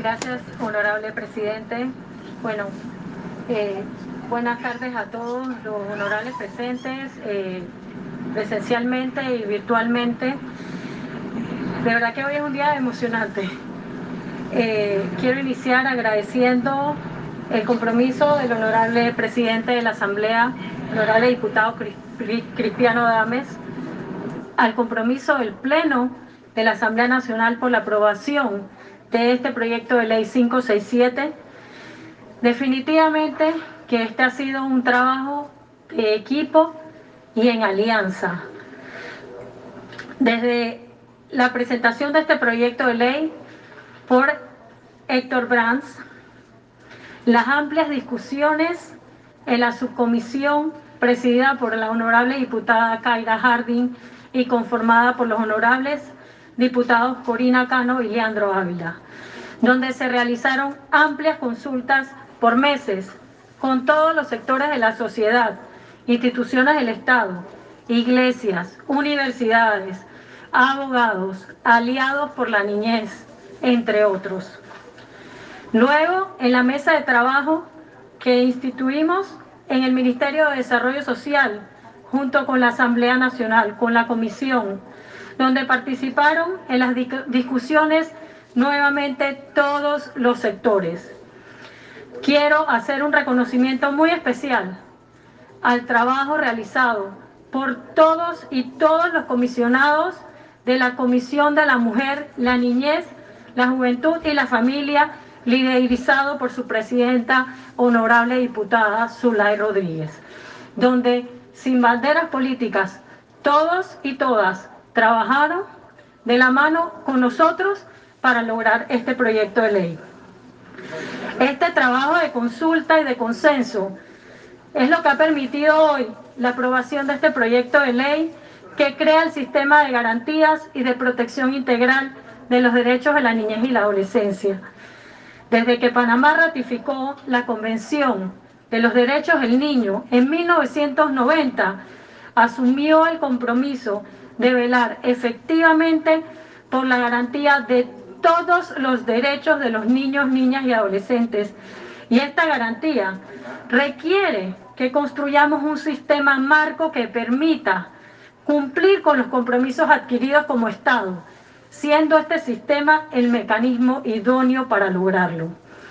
Gracias, honorable presidente. Bueno, buenas tardes a todos los honorables presentes, presencialmente y virtualmente. De verdad que hoy es un día emocionante. Quiero iniciar agradeciendo el compromiso del honorable presidente de la Asamblea, honorable diputado Cristiano Adames, al compromiso del Pleno de la Asamblea Nacional por la aprobación de este proyecto de ley 567. Definitivamente que este ha sido un trabajo de equipo y en alianza. Desde la presentación de este proyecto de ley por Héctor Brands, las amplias discusiones en la subcomisión presidida por la honorable diputada Kaira Harding y conformada por los honorables diputados Corina Cano y Leandro Ávila, donde se realizaron amplias consultas por meses con todos los sectores de la sociedad, instituciones del Estado, iglesias, universidades, abogados, aliados por la niñez, entre otros. Luego, en la mesa de trabajo que instituimos en el Ministerio de Desarrollo Social, junto con la Asamblea Nacional, con la Comisión, donde participaron en las discusiones nuevamente todos los sectores. Quiero hacer un reconocimiento muy especial al trabajo realizado por todos y todos los comisionados de la Comisión de la Mujer, la Niñez, la Juventud y la Familia, liderizado por su presidenta, honorable diputada Zulay Rodríguez, donde sin banderas políticas, todos y todas trabajaron de la mano con nosotros para lograr este proyecto de ley. Este trabajo de consulta y de consenso es lo que ha permitido hoy la aprobación de este proyecto de ley que crea el sistema de garantías y de protección integral de los derechos de la niñez y la adolescencia. Desde que Panamá ratificó la Convención de los Derechos del Niño en 1990, asumió el compromiso de velar efectivamente por la garantía de todos los derechos de los niños, niñas y adolescentes. Y esta garantía requiere que construyamos un sistema marco que permita cumplir con los compromisos adquiridos como Estado, siendo este sistema el mecanismo idóneo para lograrlo.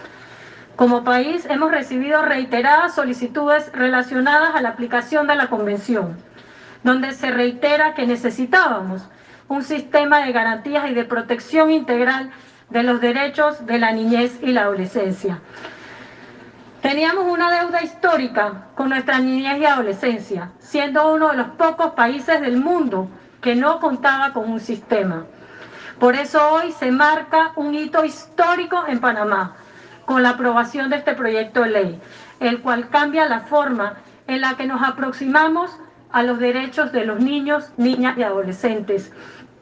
Como país hemos recibido reiteradas solicitudes relacionadas a la aplicación de la Convención, donde se reitera que necesitábamos un sistema de garantías y de protección integral de los derechos de la niñez y la adolescencia. Teníamos una deuda histórica con nuestra niñez y adolescencia, siendo uno de los pocos países del mundo que no contaba con un sistema. Por eso hoy se marca un hito histórico en Panamá, con la aprobación de este proyecto de ley, el cual cambia la forma en la que nos aproximamos a los derechos de los niños, niñas y adolescentes,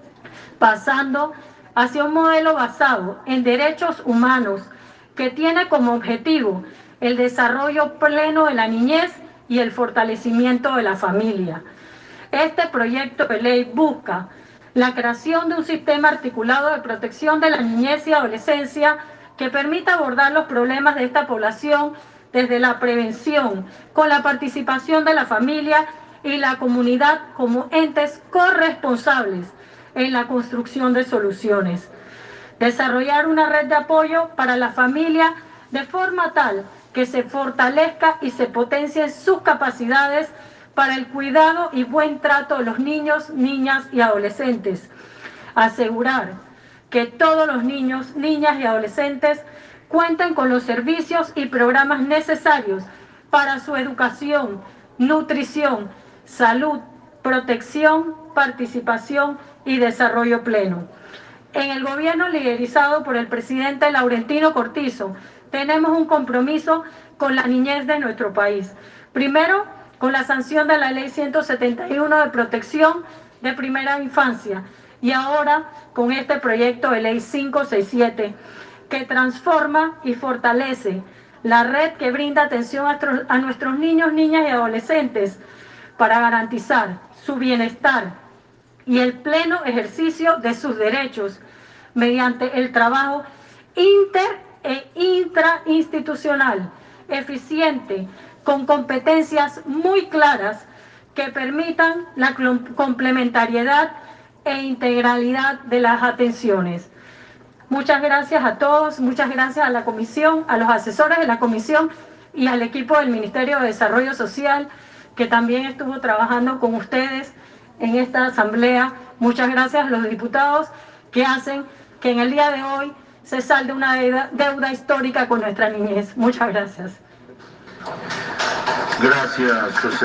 pasando hacia un modelo basado en derechos humanos que tiene como objetivo el desarrollo pleno de la niñez y el fortalecimiento de la familia. Este proyecto de ley busca la creación de un sistema articulado de protección de la niñez y adolescencia que permita abordar los problemas de esta población desde la prevención, con la participación de la familia y la comunidad como entes corresponsables en la construcción de soluciones. Desarrollar una red de apoyo para la familia de forma tal que se fortalezca y se potencien sus capacidades para el cuidado y buen trato de los niños, niñas y adolescentes. Asegurar que todos los niños, niñas y adolescentes cuenten con los servicios y programas necesarios para su educación, nutrición, salud, protección, participación y desarrollo pleno. En el gobierno liderizado por el presidente Laurentino Cortizo, tenemos un compromiso con la niñez de nuestro país. Primero, con la sanción de la Ley 171 de protección de primera infancia y ahora con este proyecto de Ley 567 que transforma y fortalece la red que brinda atención a nuestros niños, niñas y adolescentes para garantizar su bienestar y el pleno ejercicio de sus derechos mediante el trabajo inter e intrainstitucional, eficiente, con competencias muy claras que permitan la complementariedad e integralidad de las atenciones. Muchas gracias a todos, muchas gracias a la comisión, a los asesores de la comisión y al equipo del Ministerio de Desarrollo Social, que también estuvo trabajando con ustedes en esta asamblea. Muchas gracias a los diputados que hacen que en el día de hoy se salde una deuda histórica con nuestra niñez. Muchas gracias. Gracias, José.